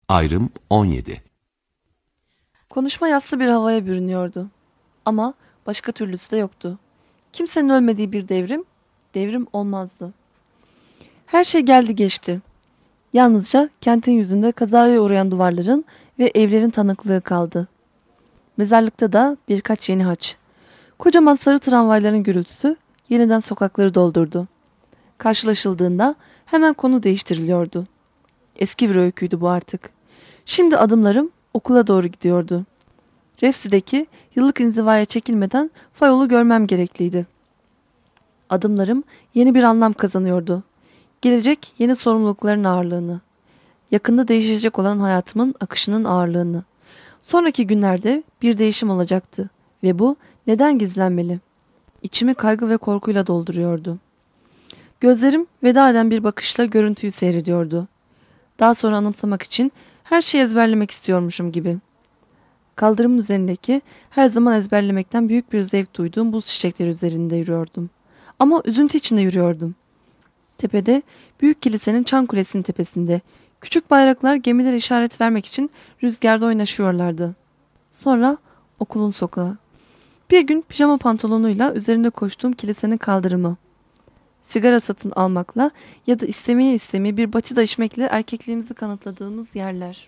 Ayrım 17. Konuşma yassı bir havaya bürünüyordu. Ama başka türlüsü de yoktu. Kimsenin ölmediği bir devrim olmazdı. Her şey geldi geçti. Yalnızca kentin yüzünde kazaya uğrayan duvarların ve evlerin tanıklığı kaldı. Mezarlıkta da birkaç yeni haç. Kocaman sarı tramvayların gürültüsü yeniden sokakları doldurdu. Karşılaşıldığında hemen konu değiştiriliyordu. Eski bir öyküydü bu artık. Şimdi adımlarım okula doğru gidiyordu. Refsi'deki yıllık inzivaya çekilmeden Fayol'u görmem gerekliydi. Adımlarım yeni bir anlam kazanıyordu. Gelecek yeni sorumlulukların ağırlığını. Yakında değişecek olan hayatımın akışının ağırlığını. Sonraki günlerde bir değişim olacaktı. Ve bu neden gizlenmeli? İçimi kaygı ve korkuyla dolduruyordu. Gözlerim veda eden bir bakışla görüntüyü seyrediyordu. Daha sonra anımsamak için her şeyi ezberlemek istiyormuşum gibi. Kaldırımın üzerindeki her zaman ezberlemekten büyük bir zevk duyduğum buz çiçekleri üzerinde yürüyordum. Ama üzüntü içinde yürüyordum. Tepede, büyük kilisenin çan kulesinin tepesinde, küçük bayraklar gemilere işaret vermek için rüzgarda oynaşıyorlardı. Sonra okulun sokağı. Bir gün pijama pantolonuyla üzerinde koştuğum kilisenin kaldırımı. Sigara satın almakla ya da istemeye bir batida içmekle erkekliğimizi kanıtladığımız yerler.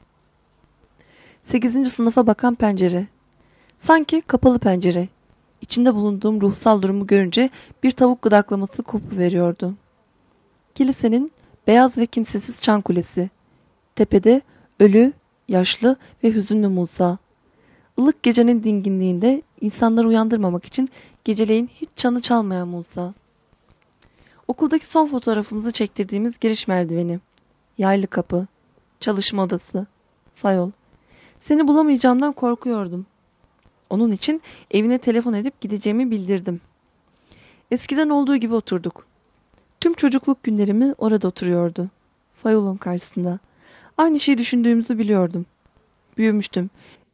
8. sınıfa bakan pencere. Sanki kapalı pencere. İçinde bulunduğum ruhsal durumu görünce bir tavuk gıdaklaması kopu veriyordu. Kilisenin beyaz ve kimsesiz çan kulesi. Tepede ölü, yaşlı ve hüzünlü Musa. Ilık gecenin dinginliğinde insanları uyandırmamak için geceleyin hiç çanı çalmayan Musa. Okuldaki son fotoğrafımızı çektirdiğimiz giriş merdiveni. Yaylı kapı. Çalışma odası. Fayol. Seni bulamayacağımdan korkuyordum. Onun için evine telefon edip gideceğimi bildirdim. Eskiden olduğu gibi oturduk. Tüm çocukluk günlerimi orada oturuyordu. Fayolun karşısında. Aynı şeyi düşündüğümüzü biliyordum. Büyümüştüm.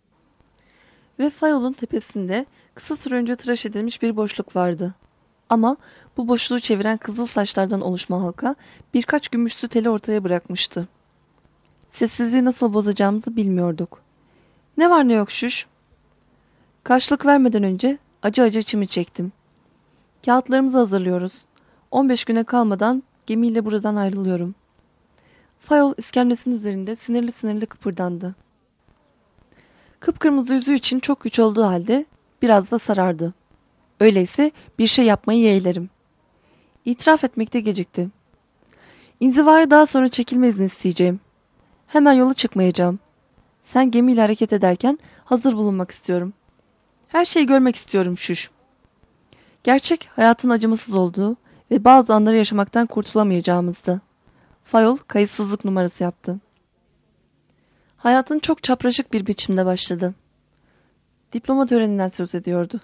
Ve Fayolun tepesinde kısa süre önce tıraş edilmiş bir boşluk vardı. Ama bu boşluğu çeviren kızıl saçlardan oluşma halka birkaç gümüşlü teli ortaya bırakmıştı. Sessizliği nasıl bozacağımızı bilmiyorduk. Ne var ne yok şuş? Karşılık vermeden önce acı acı içimi çektim. Kağıtlarımızı hazırlıyoruz. 15 güne kalmadan gemiyle buradan ayrılıyorum. Fayol iskemlesinin üzerinde sinirli sinirli kıpırdandı. Kıpkırmızı yüzü için çok güç olduğu halde biraz da sarardı. Öyleyse bir şey yapmayı yeğlerim. İtiraf etmekte gecikti. İnzivaya daha sonra çekilme izni isteyeceğim. Hemen yola çıkmayacağım. Sen gemiyle hareket ederken hazır bulunmak istiyorum. Her şeyi görmek istiyorum şuş. Gerçek hayatın acımasız olduğu ve bazı anları yaşamaktan kurtulamayacağımızdı. Fayol kayıtsızlık numarası yaptı. Hayatın çok çapraşık bir biçimde başladı. Diploma töreninden söz ediyordu.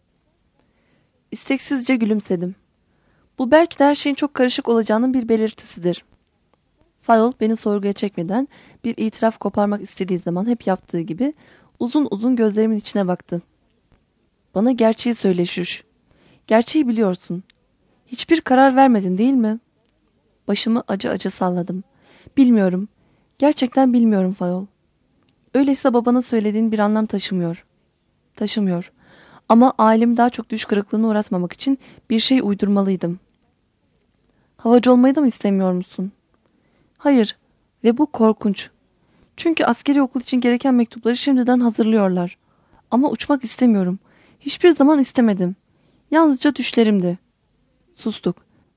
İsteksizce gülümsedim. Bu belki de her şeyin çok karışık olacağının bir belirtisidir. Fayol beni sorguya çekmeden bir itiraf koparmak istediği zaman hep yaptığı gibi uzun uzun gözlerimin içine baktı. Bana gerçeği söyle şuş. Gerçeği biliyorsun. Hiçbir karar vermedin değil mi? Başımı acı acı salladım. Bilmiyorum. Gerçekten bilmiyorum Fayol. Öyleyse babana söylediğin bir anlam taşımıyor. Taşımıyor. Ama ailemi daha çok düş kırıklığına uğratmamak için bir şey uydurmalıydım. Havacı olmayı da mı istemiyor musun? Hayır. Ve bu korkunç. Çünkü askeri okul için gereken mektupları şimdiden hazırlıyorlar. Ama uçmak istemiyorum. Hiçbir zaman istemedim. Yalnızca düşlerimdi. Sustuk.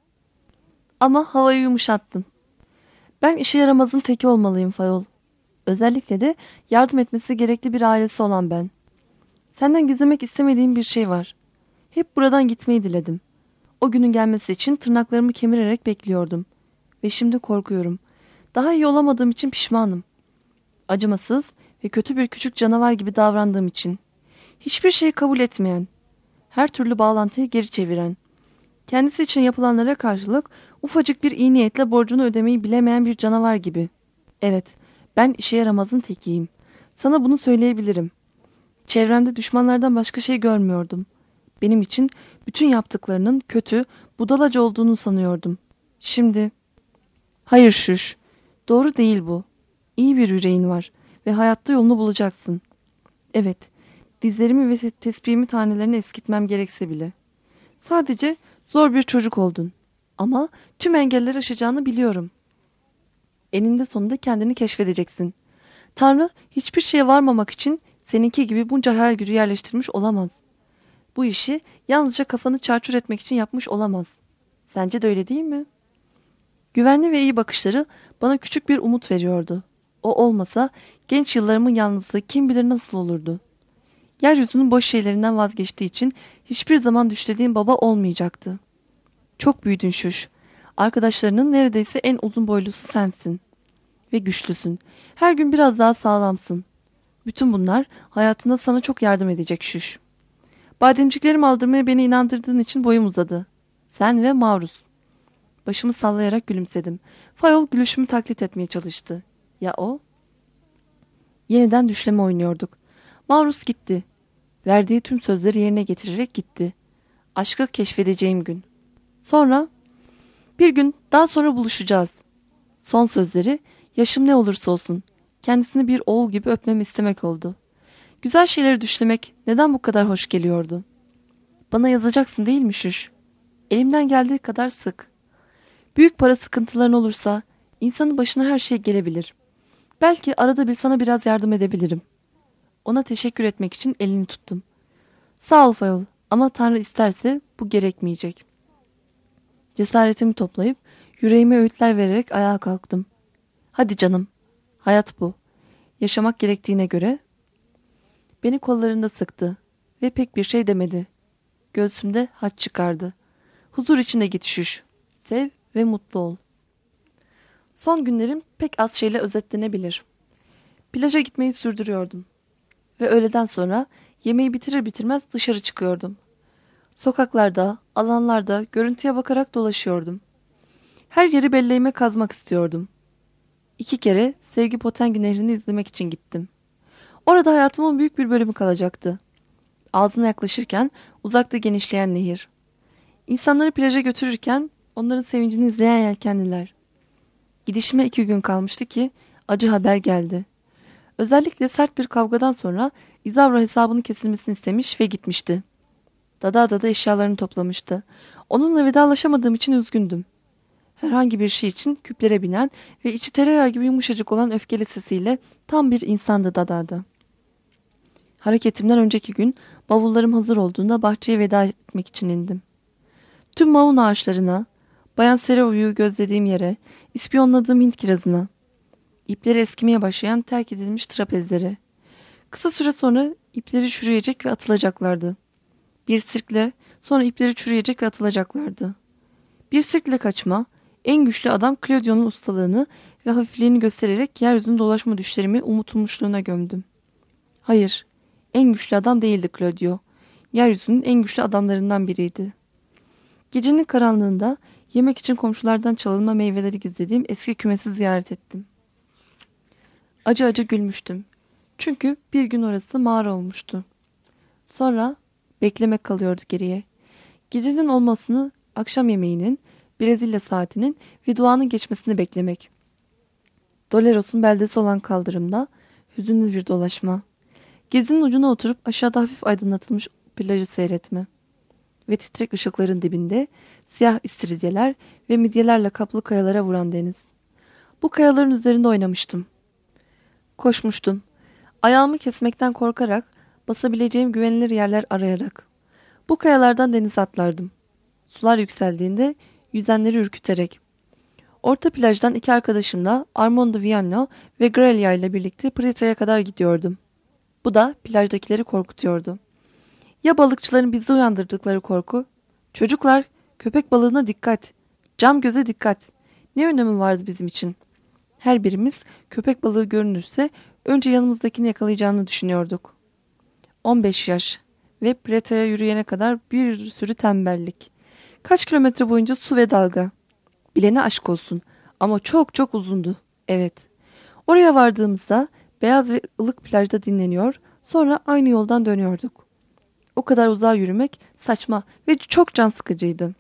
Ama havayı yumuşattım. Ben işe yaramazın teki olmalıyım Fayol. Özellikle de yardım etmesi gerekli bir ailesi olan ben. Senden gizlemek istemediğim bir şey var. Hep buradan gitmeyi diledim. O günün gelmesi için tırnaklarımı kemirerek bekliyordum. Ve şimdi korkuyorum. Daha iyi olamadığım için pişmanım. Acımasız ve kötü bir küçük canavar gibi davrandığım için. Hiçbir şeyi kabul etmeyen, her türlü bağlantıyı geri çeviren, kendisi için yapılanlara karşılık ufacık bir iyi niyetle borcunu ödemeyi bilemeyen bir canavar gibi. Evet, ben işe yaramazın tekiyim. Sana bunu söyleyebilirim. Çevremde düşmanlardan başka şey görmüyordum. Benim için bütün yaptıklarının kötü, budalaca olduğunu sanıyordum. Şimdi... Hayır şuş, doğru değil bu. İyi bir yüreğin var ve hayatta yolunu bulacaksın. Evet, dizlerimi ve tespihimi tanelerini eskitmem gerekse bile. Sadece zor bir çocuk oldun. Ama tüm engelleri aşacağını biliyorum. Eninde sonunda kendini keşfedeceksin. Tanrı hiçbir şeye varmamak için seninki gibi bunca hayal gücü yerleştirmiş olamaz. Bu işi yalnızca kafanı çarçur etmek için yapmış olamaz. Sence de öyle değil mi? Güvenli ve iyi bakışları bana küçük bir umut veriyordu. O olmasa genç yıllarımın yalnızlığı kim bilir nasıl olurdu. Yeryüzünün boş şeylerinden vazgeçtiği için hiçbir zaman düşlediğin baba olmayacaktı. Çok büyüdün Şuş. Arkadaşlarının neredeyse en uzun boylusu sensin. Ve güçlüsün. Her gün biraz daha sağlamsın. Bütün bunlar hayatında sana çok yardım edecek Şuş. Bademciklerimi aldırmaya beni inandırdığın için boyum uzadı. Sen ve Mavrus. Başımı sallayarak gülümsedim. Fayol gülüşümü taklit etmeye çalıştı. Ya o? Yeniden düşleme oynuyorduk. Mavrus gitti. Verdiği tüm sözleri yerine getirerek gitti. Aşkı keşfedeceğim gün. Sonra, bir gün daha sonra buluşacağız. Son sözleri, yaşım ne olursa olsun, kendisini bir oğul gibi öpmemi istemek oldu. Güzel şeyleri düşlemek neden bu kadar hoş geliyordu? Bana yazacaksın değil mi Şuş? Elimden geldiği kadar sık. Büyük para sıkıntıların olursa, insanın başına her şey gelebilir. Belki arada bir sana biraz yardım edebilirim. Ona teşekkür etmek için elini tuttum. Sağ ol Fayol ama Tanrı isterse bu gerekmeyecek. Cesaretimi toplayıp yüreğime öğütler vererek ayağa kalktım. Hadi canım, hayat bu. Yaşamak gerektiğine göre. Beni kollarında sıktı ve pek bir şey demedi. Göğsümde haç çıkardı. Huzur içinde git Şuş. Sev ve mutlu ol. Son günlerim pek az şeyle özetlenebilir. Plaja gitmeyi sürdürüyordum. Ve öğleden sonra yemeği bitirir bitirmez dışarı çıkıyordum. Sokaklarda, alanlarda görüntüye bakarak dolaşıyordum. Her yeri belleğime kazmak istiyordum. 2 kere Sevgi Potengi Nehri'ni izlemek için gittim. Orada hayatımın büyük bir bölümü kalacaktı. Ağzına yaklaşırken uzakta genişleyen nehir. İnsanları plaja götürürken onların sevincini izleyen yelkenliler. Gidişime 2 gün kalmıştı ki acı haber geldi. Özellikle sert bir kavgadan sonra İzavra hesabının kesilmesini istemiş ve gitmişti. Dada eşyalarını toplamıştı. Onunla vedalaşamadığım için üzgündüm. Herhangi bir şey için küplere binen ve içi tereyağı gibi yumuşacık olan öfkeli sesiyle tam bir insandı Dada. Hareketimden önceki gün bavullarım hazır olduğunda bahçeye veda etmek için indim. Tüm maun ağaçlarına, Bayan Sereo'yu gözlediğim yere, ispiyonladığım Hint kirazına, ipleri eskimeye başlayan terk edilmiş trapezlere. Kısa süre sonra ipleri çürüyecek ve atılacaklardı. Bir sirkle sonra ipleri çürüyecek ve atılacaklardı. Bir sirkle kaçma, en güçlü adam Claudio'nun ustalığını ve hafifliğini göstererek yeryüzünde dolaşma düşlerimi umutulmuşluğuna gömdüm. Hayır, en güçlü adam değildi Claudio. Yeryüzünün en güçlü adamlarından biriydi. Gecenin karanlığında yemek için komşulardan çalınma meyveleri gizlediğim eski kümesi ziyaret ettim. Acı acı gülmüştüm. Çünkü bir gün orası mağara olmuştu. Sonra beklemek kalıyordu geriye. Gecenin olmasını, akşam yemeğinin, Brezilya saatinin ve duanın geçmesini beklemek. Doleros'un beldesi olan kaldırımda hüzünlü bir dolaşma. Gezinin ucuna oturup aşağıda hafif aydınlatılmış plajı seyretme. Ve titrek ışıkların dibinde siyah istiridyeler ve midyelerle kaplı kayalara vuran deniz. Bu kayaların üzerinde oynamıştım. Koşmuştum. Ayağımı kesmekten korkarak, basabileceğim güvenilir yerler arayarak. Bu kayalardan denize atlardım. Sular yükseldiğinde yüzenleri ürküterek. Orta plajdan 2 arkadaşımla Armando Viano ve Grelia ile birlikte Prita'ya kadar gidiyordum. Bu da plajdakileri korkutuyordu. Ya balıkçıların bizde uyandırdıkları korku? Çocuklar, köpek balığına dikkat. Cam göze dikkat. Ne önemi vardı bizim için? Her birimiz köpek balığı görünürse önce yanımızdakini yakalayacağını düşünüyorduk. 15 yaş ve Prita'ya yürüyene kadar bir sürü tembellik. Kaç kilometre boyunca su ve dalga. Bilene aşk olsun ama çok çok uzundu. Evet. Oraya vardığımızda beyaz ve ılık plajda dinleniyor, sonra aynı yoldan dönüyorduk. O kadar uzağa yürümek saçma ve çok can sıkıcıydı.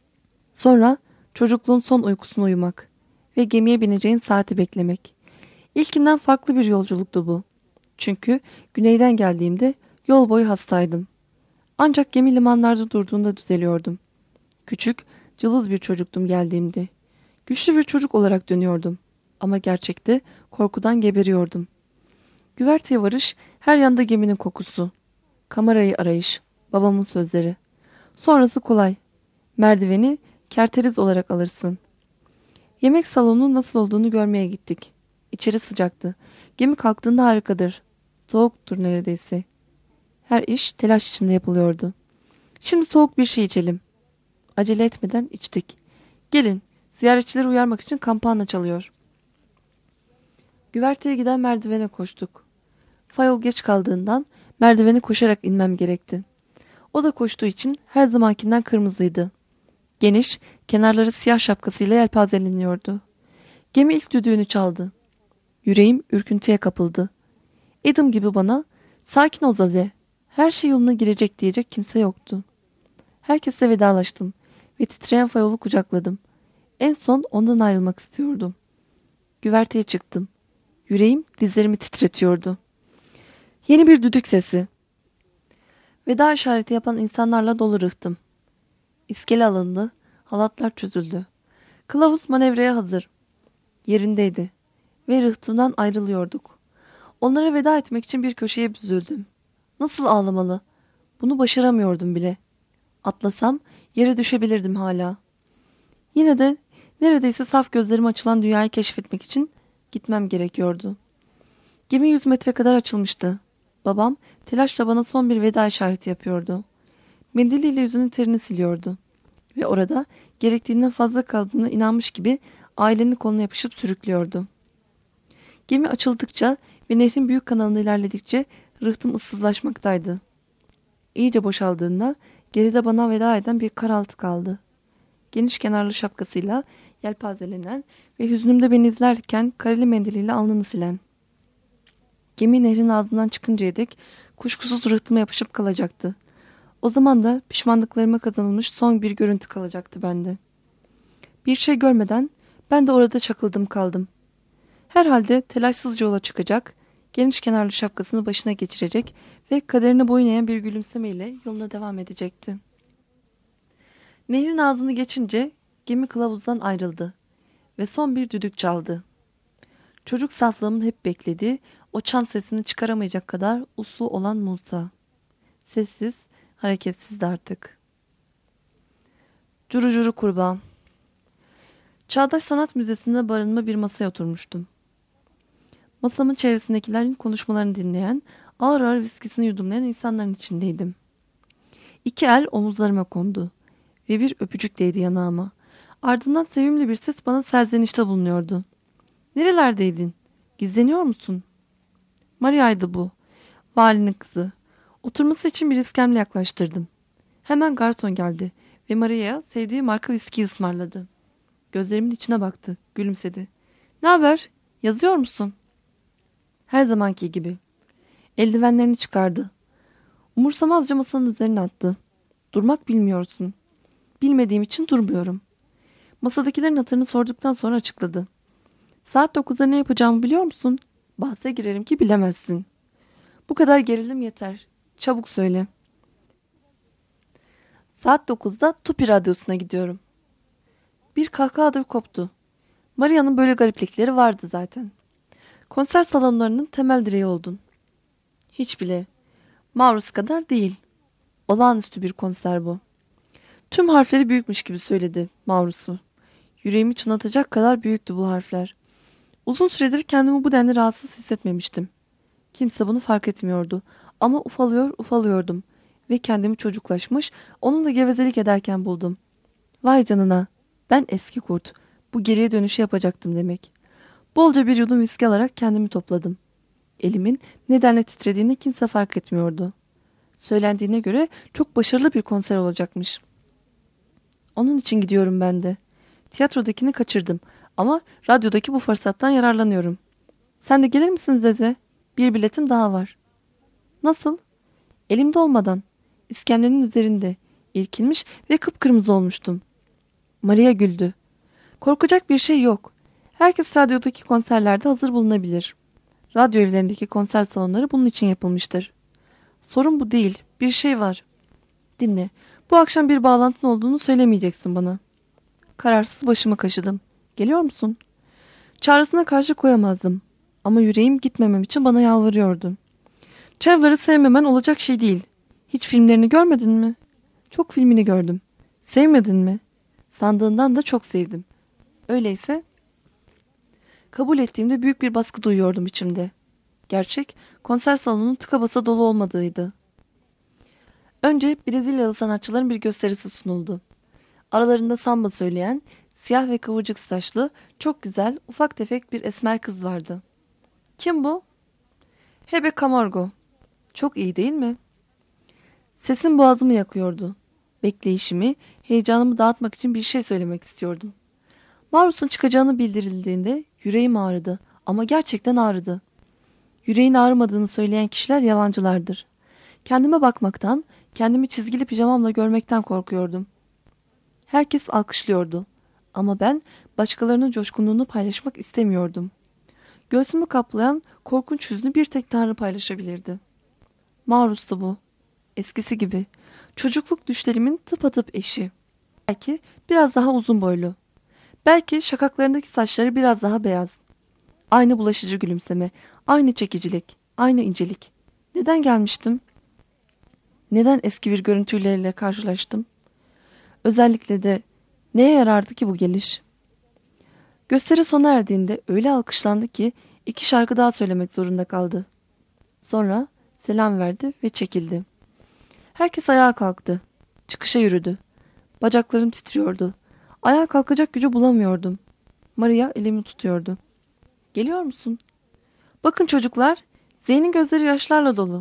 Sonra çocukluğun son uykusunu uyumak ve gemiye bineceğim saati beklemek. İlkinden farklı bir yolculuktu bu. Çünkü güneyden geldiğimde yol boyu hastaydım. Ancak gemi limanlarda durduğunda düzeliyordum. Küçük, cılız bir çocuktum geldiğimde. Güçlü bir çocuk olarak dönüyordum. Ama gerçekte korkudan geberiyordum. Güverteye varış, her yanda geminin kokusu. Kamerayı arayış, babamın sözleri. Sonrası kolay. Merdiveni kerteriz olarak alırsın. Yemek salonunun nasıl olduğunu görmeye gittik. İçeri sıcaktı. Gemi kalktığında harikadır. Soğuktur neredeyse. Her iş telaş içinde yapılıyordu. Şimdi soğuk bir şey içelim. Acele etmeden içtik. Gelin, ziyaretçileri uyarmak için kampana çalıyor. Güverteye giden merdivene koştuk. Fayol geç kaldığından merdiveni koşarak inmem gerekti. O da koştuğu için her zamankinden kırmızıydı. Geniş, kenarları siyah şapkasıyla yelpazeleniyordu. Gemi ilk düdüğünü çaldı. Yüreğim ürküntüye kapıldı. Adam gibi bana, sakin ol Zaze, her şey yoluna girecek diyecek kimse yoktu. Herkesle vedalaştım ve titreyen Fayol'u kucakladım. En son ondan ayrılmak istiyordum. Güverteye çıktım. Yüreğim dizlerimi titretiyordu. Yeni bir düdük sesi. Veda işareti yapan insanlarla dolu rıhtım. İskele alındı, halatlar çözüldü. Kılavuz manevraya hazır. Yerindeydi ve rıhtımdan ayrılıyorduk. Onlara veda etmek için bir köşeye büzüldüm. Nasıl ağlamalı? Bunu başaramıyordum bile. Atlasam yere düşebilirdim hala. Yine de neredeyse saf gözlerim açılan dünyayı keşfetmek için gitmem gerekiyordu. Gemi 100 metre kadar açılmıştı. Babam telaşla bana son bir veda işareti yapıyordu. Mendiliyle yüzünün terini siliyordu. Ve orada gerektiğinden fazla kaldığına inanmış gibi ailenin koluna yapışıp sürüklüyordu. Gemi açıldıkça ve nehrin büyük kanalında ilerledikçe rıhtım ıssızlaşmaktaydı. İyice boşaldığında geride bana veda eden bir karaltı kaldı. Geniş kenarlı şapkasıyla yelpazelenen ve hüznümde beni izlerken kareli mendiliyle alnını silen. Gemi nehrin ağzından çıkıncaya dek kuşkusuz rıhtıma yapışıp kalacaktı. O zaman da pişmanlıklarıma kazanılmış son bir görüntü kalacaktı bende. Bir şey görmeden ben de orada çakıldım kaldım. Herhalde telaşsızca yola çıkacak, geniş kenarlı şapkasını başına geçirecek ve kaderine boyun eğen bir gülümsemeyle yoluna devam edecekti. Nehrin ağzını geçince gemi kılavuzdan ayrıldı ve son bir düdük çaldı. Çocuk saflığımın hep beklediği o çan sesini çıkaramayacak kadar uslu olan Musa. Sessiz, hareketsizdi artık. Curu curu kurbağa. Çağdaş Sanat Müzesi'nde barınma bir masaya oturmuştum. Masamın çevresindekilerin konuşmalarını dinleyen, ağır ağır viskisini yudumlayan insanların içindeydim. İki el omuzlarıma kondu ve bir öpücük değdi yanağıma. Ardından sevimli bir ses bana serzenişte bulunuyordu. Nerelerdeydin? Gizleniyor musun? Maria'ydı bu. Valinin kızı. Oturması için bir iskemle yaklaştırdım. Hemen garson geldi ve Maria'ya sevdiği marka viski ısmarladı. Gözlerimin içine baktı, gülümsedi. Ne haber? Yazıyor musun? Her zamanki gibi. Eldivenlerini çıkardı. Umursamazca masanın üzerine attı. Durmak bilmiyorsun. Bilmediğim için durmuyorum. Masadakilerin hatırını sorduktan sonra açıkladı. Saat 9'da ne yapacağımı biliyor musun? Bahse girerim ki bilemezsin. Bu kadar gerilim yeter. Çabuk söyle. Saat 9'da Tupi Radyosu'na gidiyorum. Bir kahkaha koptu. Maria'nın böyle gariplikleri vardı zaten. Konser salonlarının temel direği oldun. Hiç bile. Maruz kadar değil. Olağanüstü bir konser bu. Tüm harfleri büyükmüş gibi söyledi Mavrus'u. Yüreğimi çınlatacak kadar büyüktü bu harfler. Uzun süredir kendimi bu denli rahatsız hissetmemiştim. Kimse bunu fark etmiyordu. Ama ufalıyordum. Ve kendimi çocuklaşmış, onunla gevezelik ederken buldum. Vay canına, ben eski kurt. Bu geriye dönüşü yapacaktım demek. Bolca bir yudum viski alarak kendimi topladım. Elimin nedenle titrediğini kimse fark etmiyordu. Söylendiğine göre çok başarılı bir konser olacakmış. Onun için gidiyorum ben de. Tiyatrodakini kaçırdım ama radyodaki bu fırsattan yararlanıyorum. Sen de gelir misin Zeze? Bir biletim daha var. Nasıl? Elimde olmadan. İskemlenin üzerinde. İrkilmiş ve kıpkırmızı olmuştum. Maria güldü. Korkacak bir şey yok. Herkes radyodaki konserlerde hazır bulunabilir. Radyo evlerindeki konser salonları bunun için yapılmıştır. Sorun bu değil. Bir şey var. Dinle. Bu akşam bir bağlantın olduğunu söylemeyeceksin bana. Kararsız başımı kaşıdım. Geliyor musun? Çağrısına karşı koyamazdım. Ama yüreğim gitmemem için bana yalvarıyordu. Çevları sevmemen olacak şey değil. Hiç filmlerini görmedin mi? Çok filmini gördüm. Sevmedin mi? Sandığından da çok sevdim. Öyleyse kabul ettiğimde büyük bir baskı duyuyordum içimde. Gerçek, konser salonunun tıka basa dolu olmadığıydı. Önce Brezilyalı sanatçıların bir gösterisi sunuldu. Aralarında samba söyleyen, siyah ve kıvırcık saçlı, çok güzel, ufak tefek bir esmer kız vardı. Kim bu? Hebe Camargo. Çok iyi değil mi? Sesim boğazımı yakıyordu. Bekleyişimi, heyecanımı dağıtmak için bir şey söylemek istiyordum. Marus'un çıkacağını bildirildiğinde yüreğim ağrıdı ama gerçekten ağrıdı. Yüreğin ağrımadığını söyleyen kişiler yalancılardır. Kendime bakmaktan, kendimi çizgili pijamamla görmekten korkuyordum. Herkes alkışlıyordu ama ben başkalarının coşkunluğunu paylaşmak istemiyordum. Göğsümü kaplayan korkunç hüznü bir tek Tanrı paylaşabilirdi. Marus'tu bu. Eskisi gibi. Çocukluk düşlerimin tıpatıp eşi. Belki biraz daha uzun boylu. Belki şakaklarındaki saçları biraz daha beyaz. Aynı bulaşıcı gülümseme, aynı çekicilik, aynı incelik. Neden gelmiştim? Neden eski bir görüntüyle karşılaştım? Özellikle de neye yarardı ki bu geliş? Gösteri sona erdiğinde öyle alkışlandı ki 2 şarkı daha söylemek zorunda kaldı. Sonra selam verdi ve çekildi. Herkes ayağa kalktı. Çıkışa yürüdü. Bacaklarım titriyordu. Ayağa kalkacak gücü bulamıyordum. Maria elimi tutuyordu. Geliyor musun? Bakın çocuklar, Zeyn'in gözleri yaşlarla dolu.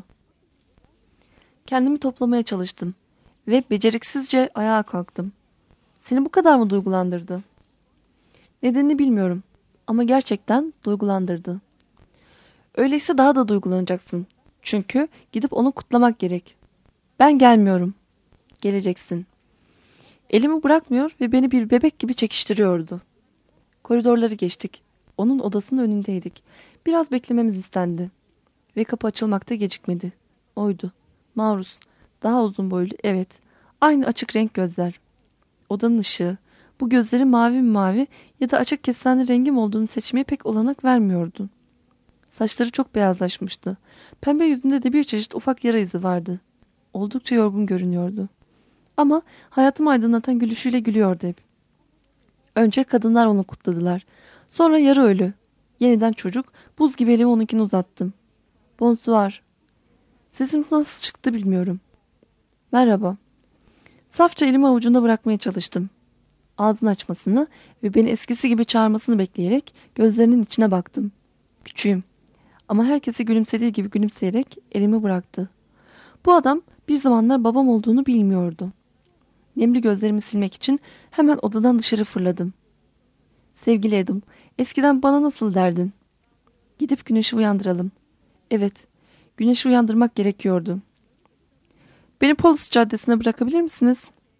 Kendimi toplamaya çalıştım ve beceriksizce ayağa kalktım. Seni bu kadar mı duygulandırdı? Nedenini bilmiyorum ama gerçekten duygulandırdı. Öyleyse daha da duygulanacaksın. Çünkü gidip onu kutlamak gerek. Ben gelmiyorum. Geleceksin. Elimi bırakmıyor ve beni bir bebek gibi çekiştiriyordu. Koridorları geçtik. Onun odasının önündeydik. Biraz beklememiz istendi. Ve kapı açılmakta gecikmedi. Oydu. Maruz. Daha uzun boylu, evet. Aynı açık renk gözler. Odanın ışığı, bu gözleri mavi mi mavi ya da açık kestane rengim olduğunu seçmeye pek olanak vermiyordu. Saçları çok beyazlaşmıştı. Pembe yüzünde de bir çeşit ufak yara izi vardı. Oldukça yorgun görünüyordu. Ama hayatımı aydınlatan gülüşüyle gülüyordu hep. Önce kadınlar onu kutladılar. Sonra yarı ölü. Yeniden çocuk, buz gibi elimi onunkini uzattım. Bonsoir. Sesim nasıl çıktı bilmiyorum. Merhaba. Safça elimi avucunda bırakmaya çalıştım. Ağzını açmasını ve beni eskisi gibi çağırmasını bekleyerek gözlerinin içine baktım. Küçüğüm. Ama herkese gülümsediği gibi gülümseyerek elimi bıraktı. Bu adam bir zamanlar babam olduğunu bilmiyordu. Nemli gözlerimi silmek için hemen odadan dışarı fırladım. Sevgili Adam, eskiden bana nasıl derdin? Gidip güneşi uyandıralım. Evet, güneşi uyandırmak gerekiyordu. Beni Polis Caddesi'ne bırakabilir misiniz?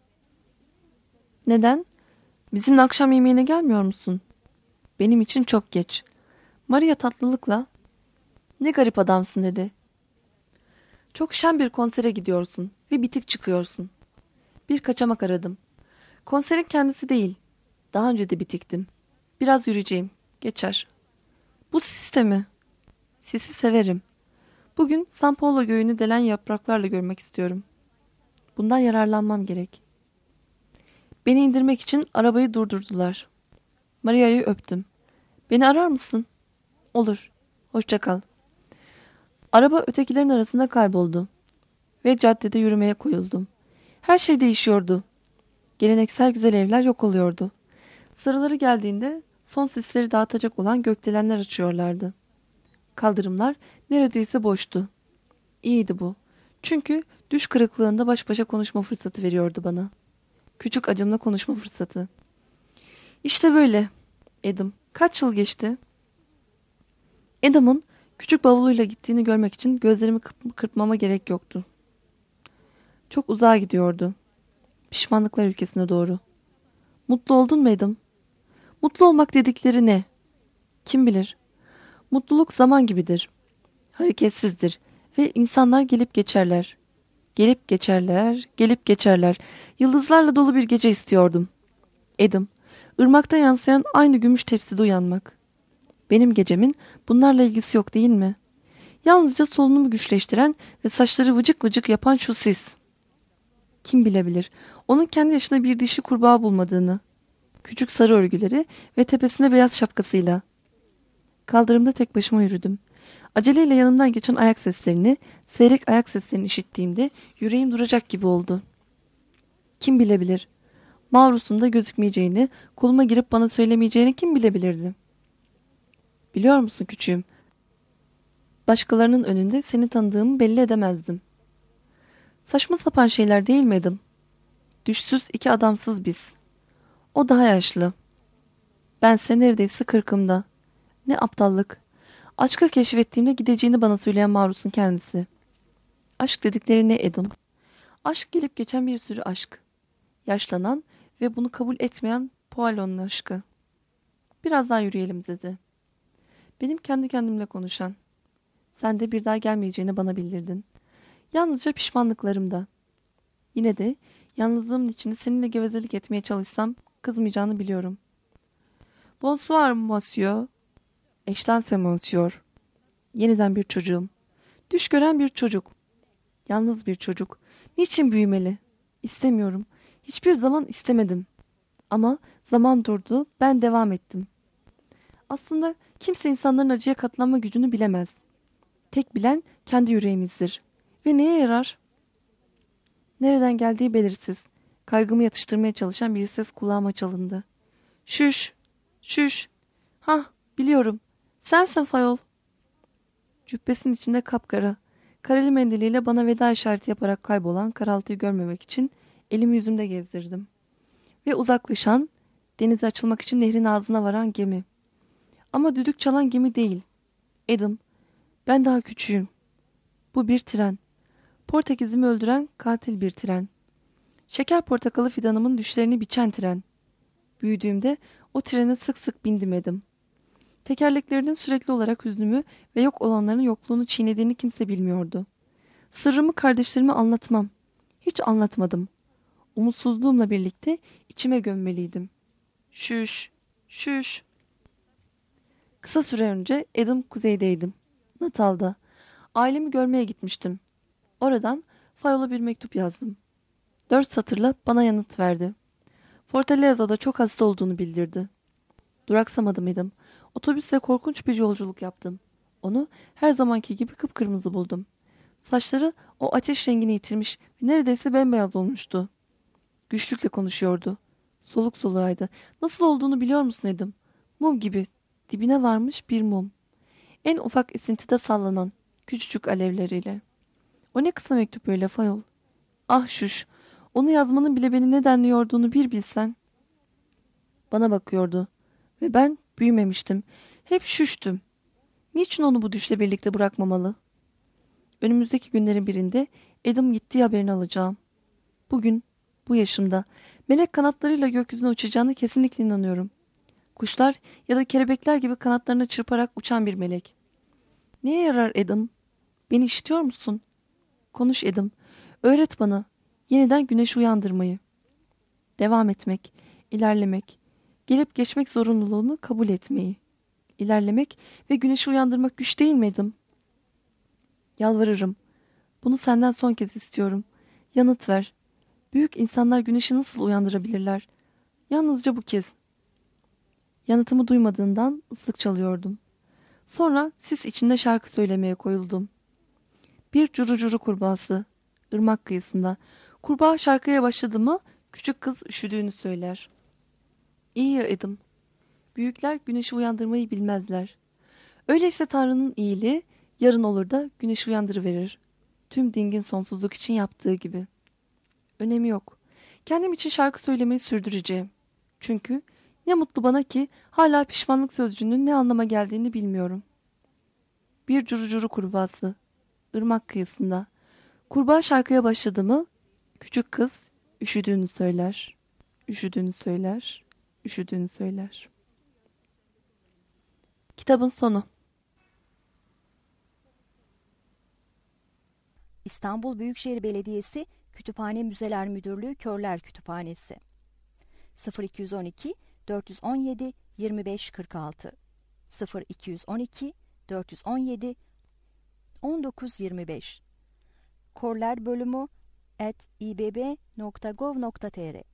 Neden? Bizimle akşam yemeğine gelmiyor musun? Benim için çok geç. Maria tatlılıkla, ne garip adamsın dedi. Çok şen bir konsere gidiyorsun ve bitik çıkıyorsun. Bir kaçamak aradım. Konserin kendisi değil. Daha önce de bitiktim. Biraz yürüyeceğim. Geçer. Bu sistemi. Sisi severim. Bugün San Paulo göğünü delen yapraklarla görmek istiyorum. Bundan yararlanmam gerek. Beni indirmek için arabayı durdurdular. Maria'yı öptüm. Beni arar mısın? Olur. Hoşça kal. Araba ötekilerin arasında kayboldu. Ve caddede yürümeye koyuldum. Her şey değişiyordu. Geleneksel güzel evler yok oluyordu. Sıraları geldiğinde son sisleri dağıtacak olan gökdelenler açıyorlardı. Kaldırımlar neredeyse boştu. İyiydi bu. Çünkü düş kırıklığında baş başa konuşma fırsatı veriyordu bana. Küçük acımla konuşma fırsatı. İşte böyle. Adam. Kaç yıl geçti? Adam'ın küçük bavuluyla gittiğini görmek için gözlerimi kırpmama gerek yoktu. Çok uzağa gidiyordu. Pişmanlıklar ülkesine doğru. Mutlu oldun mu Adam? Mutlu olmak dedikleri ne? Kim bilir? Mutluluk zaman gibidir. Hareketsizdir ve insanlar gelip geçerler. Gelip geçerler, gelip geçerler. Yıldızlarla dolu bir gece istiyordum. Adam, ırmakta yansıyan aynı gümüş tepside uyanmak. Benim gecemin bunlarla ilgisi yok değil mi? Yalnızca solunumu güçleştiren ve saçları vıcık vıcık yapan şu sis. Kim bilebilir, onun kendi yaşında bir dişi kurbağa bulmadığını. Küçük sarı örgüleri ve tepesine beyaz şapkasıyla. Kaldırımda tek başıma yürüdüm. Aceleyle yanımdan geçen ayak seslerini, seyrek ayak seslerini işittiğimde yüreğim duracak gibi oldu. Kim bilebilir? Mavrus'un da gözükmeyeceğini, koluma girip bana söylemeyeceğini kim bilebilirdi? Biliyor musun küçüğüm? Başkalarının önünde seni tanıdığımı belli edemezdim. Saçma sapan şeyler değil mi Adam? Düşsüz iki adamsız biz. O daha yaşlı. Bense neredeyse kırkımda. Ne aptallık. Aşkı keşfettiğimde gideceğini bana söyleyen Mavrus'un kendisi. Aşk dedikleri ne Adam? Aşk gelip geçen bir sürü aşk. Yaşlanan ve bunu kabul etmeyen Poirot'un aşkı. Biraz daha yürüyelim dedi. Benim kendi kendimle konuşan. Sen de bir daha gelmeyeceğini bana bildirdin. Yalnızca pişmanlıklarımda. Yine de yalnızlığımın içinde seninle gevezelik etmeye çalışsam kızmayacağını biliyorum. Bonsoir monsieur. Eşlense monsieur. Yeniden bir çocuğum. Düş gören bir çocuk. Yalnız bir çocuk. Niçin büyümeli? İstemiyorum. Hiçbir zaman istemedim. Ama zaman durdu, ben devam ettim. Aslında kimse insanların acıya katlanma gücünü bilemez. Tek bilen kendi yüreğimizdir. Ve neye yarar? Nereden geldiği belirsiz. Kaygımı yatıştırmaya çalışan bir ses kulağıma çalındı. Şüş, şüş. Hah, biliyorum. Sensin Fayol. Cübbesinin içinde kapkara. Kareli mendiliyle bana veda işareti yaparak kaybolan karaltıyı görmemek için elimi yüzümde gezdirdim. Ve uzaklaşan, denize açılmak için nehrin ağzına varan gemi. Ama düdük çalan gemi değil. Adam, ben daha küçüğüm. Bu bir tren. Portekizimi öldüren katil bir tren. Şeker portakalı fidanımın düşlerini biçen tren. Büyüdüğümde o trene sık sık bindim Adam. Tekerleklerinin sürekli olarak hüznümü ve yok olanların yokluğunu çiğnediğini kimse bilmiyordu. Sırrımı kardeşlerime anlatmam. Hiç anlatmadım. Umutsuzluğumla birlikte içime gömmeliydim. Şüş, şüş. Kısa süre önce Adam kuzeydeydim. Natal'da. Ailemi görmeye gitmiştim. Oradan Fayol'a bir mektup yazdım. 4 satırla bana yanıt verdi. Fortaleza'da çok hasta olduğunu bildirdi. Duraksamadım Adam. Otobüsle korkunç bir yolculuk yaptım. Onu her zamanki gibi kıpkırmızı buldum. Saçları o ateş rengini yitirmiş ve neredeyse bembeyaz olmuştu. Güçlükle konuşuyordu. Soluk soluğaydı. Nasıl olduğunu biliyor musun Adam? Mum gibi, dibine varmış bir mum. En ufak esintide sallanan, küçücük alevleriyle. O ne kısa mektup öyle Fayol. Ah şuş, onu yazmanın bile beni neden yorduğunu bir bilsen. Bana bakıyordu ve ben büyümemiştim. Hep şüştüm. Niçin onu bu düşle birlikte bırakmamalı? Önümüzdeki günlerin birinde Adam gittiği haberini alacağım. Bugün, bu yaşımda, melek kanatlarıyla gökyüzüne uçacağını kesinlikle inanıyorum. Kuşlar ya da kelebekler gibi kanatlarını çırparak uçan bir melek. Neye yarar Adam? Beni işitiyor musun? Konuş Adam. Öğret bana yeniden güneşi uyandırmayı. Devam etmek, ilerlemek, gelip geçmek zorunluluğunu kabul etmeyi. İlerlemek ve güneşi uyandırmak güç değil mi Adam? Yalvarırım. Bunu senden son kez istiyorum. Yanıt ver. Büyük insanlar güneşi nasıl uyandırabilirler? Yalnızca bu kez. Yanıtımı duymadığından ıslık çalıyordum. Sonra sis içinde şarkı söylemeye koyuldum. Bir curucuru kurbağası. Irmak kıyısında. Kurbağa şarkıya başladı mı küçük kız üşüdüğünü söyler. İyi ya Adam. Büyükler güneşi uyandırmayı bilmezler. Öyleyse Tanrı'nın iyiliği yarın olur da güneşi uyandırıverir. Tüm dingin sonsuzluk için yaptığı gibi. Önemi yok. Kendim için şarkı söylemeyi sürdüreceğim. Çünkü ne mutlu bana ki hala pişmanlık sözcüğünün ne anlama geldiğini bilmiyorum. Bir curucuru kurbağası. Irmak kıyısında. Kurbağa şarkıya başladı mı küçük kız üşüdüğünü söyler. Üşüdüğünü söyler. Üşüdüğünü söyler. Kitabın sonu. İstanbul Büyükşehir Belediyesi Kütüphane Müzeler Müdürlüğü Körler Kütüphanesi 0212 417 2546 0212 417 1925 Korler bölümü @ibb.gov.tr